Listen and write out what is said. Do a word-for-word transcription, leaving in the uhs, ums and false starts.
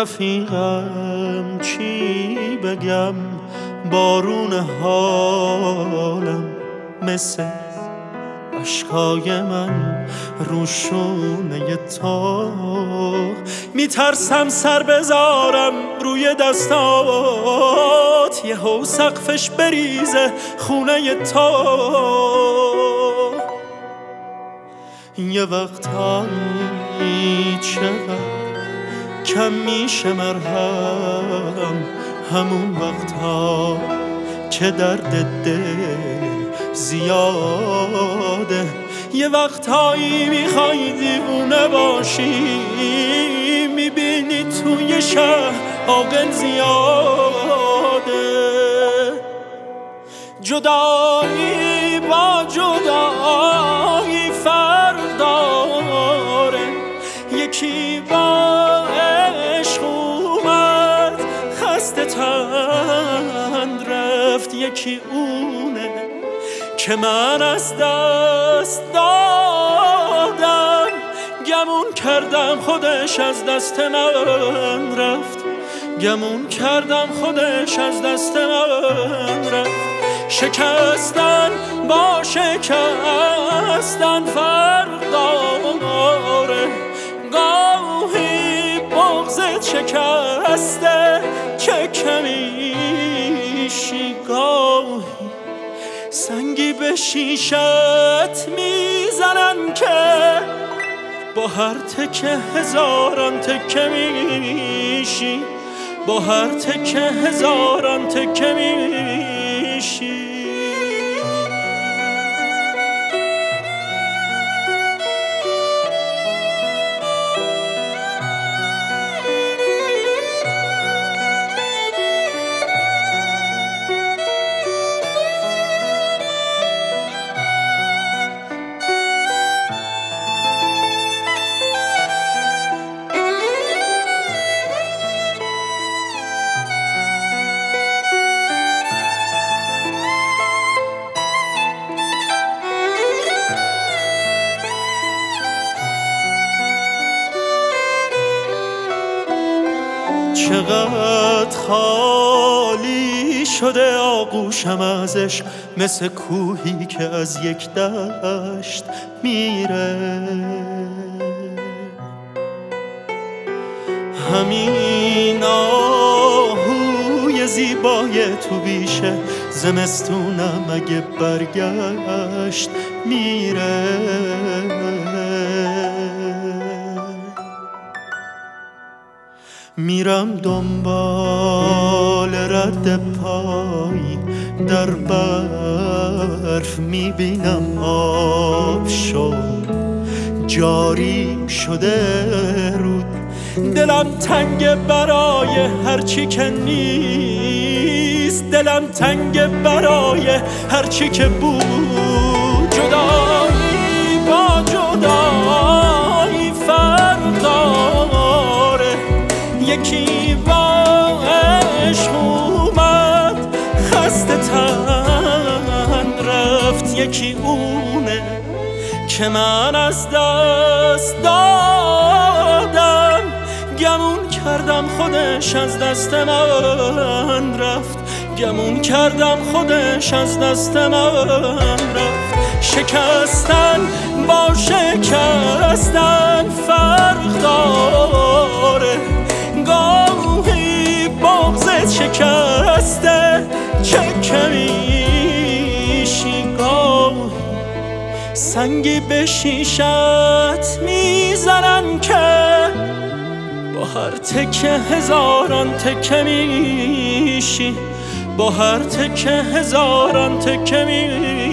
رفیقم چی بگم، بارون حالم مثل اشکای من روشونه تو. میترسم سر بذارم روی دستات، یهو سقفش بریزه خونه تو. یه وقتایی چقدر کم میشه مرهم، همون وقتا که درد دل زیاده. یه وقتایی میخوای دیوونه باشی، میبینی توی شهر عاقل زیاده. جدایی با جدایی فرق داره، یکی با عشق اومد خسته تن رفت، یکی اونه که من از دست دادم. گمون کردم خودش از دست من رفت، گمون کردم خودش از دست من رفت. شکستن با شکستن فرق داره، گاهی بغضت شکسته که کمیشی، گاهی سنگی به شیشت میزنن که با هر تکه هزاران تکه میشی، با هر تکه هزاران تکه میشی. چقدر خالی شده آغوشم ازش، مثل کوهی که از یک دشت میره. همین آهوی زیبای تو بیشه، زمستونم اگه برگشت میره. میرم دنبال رد پای در برف، میبینم آب شد جاری شده رود. دلم تنگ برای هرچی که نیست، دلم تنگ برای هرچی که بود. جدایی با جدایی فرق داره، یکی با عشق اومد خسته تن رفت، یکی اونه که من از دست دادم. گمون کردم خودش از دست من رفت، گمون کردم خودش از دست من رفت. شکستن با شکستن فرق داره، گاهی بغضت شکسته چه کمیشی، گاهی سنگی به شیشت میزنن که با هر تکه هزاران تکه میشی، با هر تکه هزاران تکه میشی.